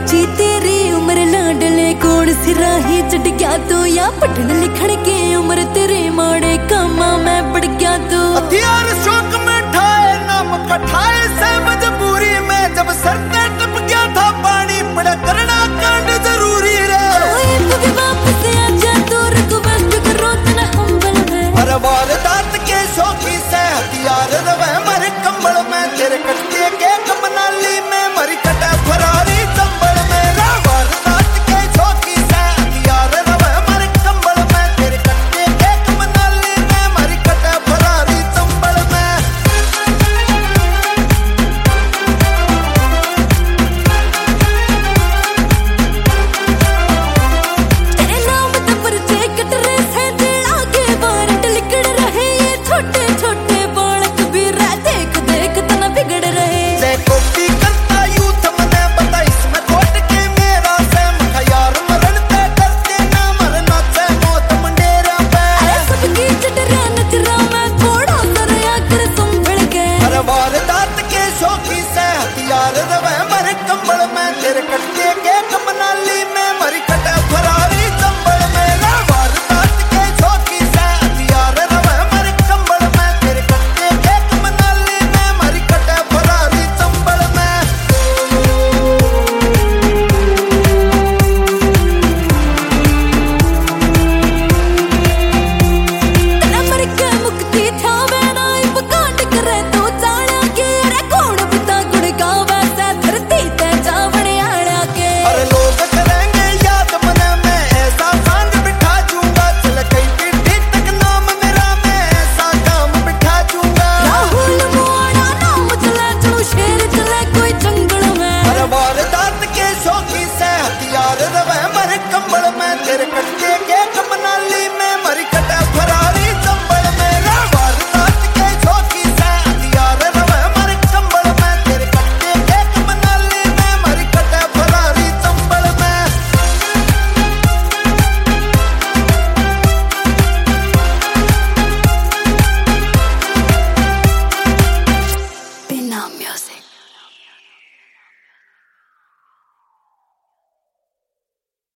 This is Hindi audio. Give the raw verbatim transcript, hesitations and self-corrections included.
बच्ची तेरी उम्र लाडले कोड़ सिराही चढ़ गया तू या पढ़न लिखण के उम्र तेरे माड़े कामा में पड़ गया तू। हथियार शौक में ठाए नाम कठाए से मजबूरी में जब सर